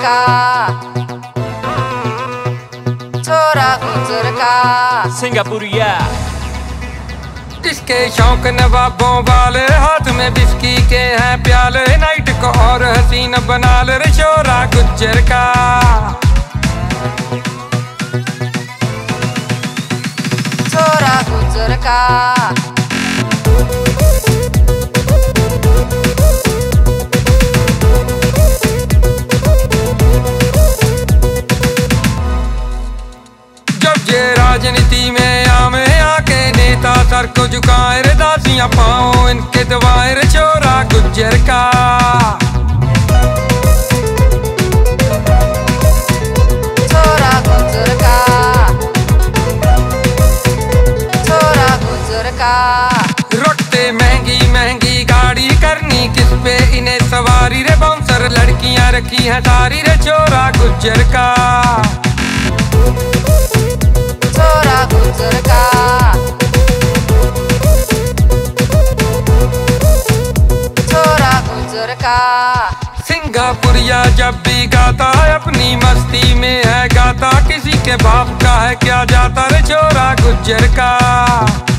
का, छोरा गुजर का। सिंगापुरिया इसके शौक नवाबों वाले, हाथ में बिस्की के हैं प्याले, नाइट को और हसीन बना ले रे छोरा गुज्जर का। छोरा गुजर का। जब ये राजनीति में आमे आके नेता सर को झुकाए रे, दासियां पाओ इनके दबाए रे छोरा गुज्जर का। छोरा गुजर का, छोरा गुजर का। रोकते महंगी महंगी गाड़ी, करनी किस पे इन्हें सवारी रे, बाउंसर लड़कियां रखी हैं सारी रे छोरा गुज्जर का। छोरा गुजर का। छोरा गुजर का। सिंगापुरिया जब भी गाता है अपनी मस्ती में है गाता, किसी के बाप का है क्या जाता रे छोरा गुज्जर का।